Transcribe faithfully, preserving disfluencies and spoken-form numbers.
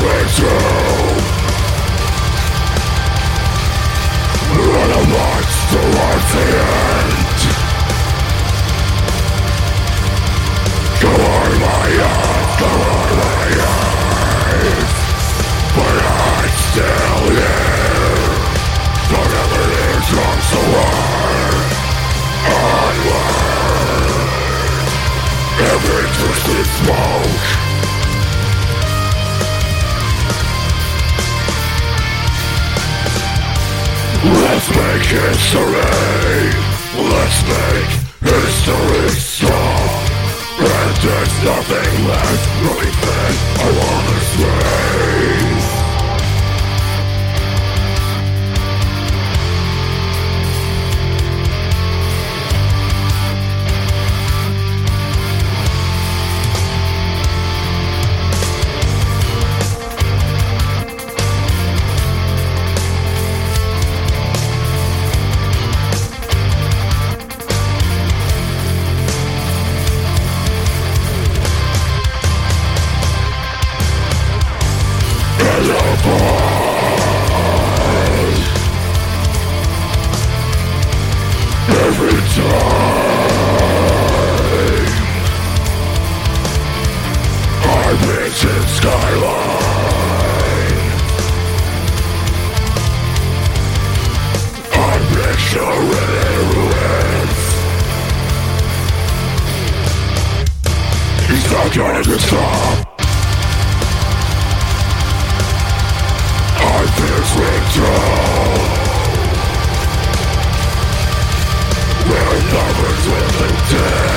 me too. Run a march towards the end. Go on my eyes, go on my eyes, but I'm still here. Don't ever leave drunk so hard. Onward. Every twisted smoke. Let's make history. Let's make history strong. And there's nothing left really fit I wanna say. Every time I visit skyline, I picture ruins. He's not gonna stop. I pierce withdrawal. Where lovers will live dead.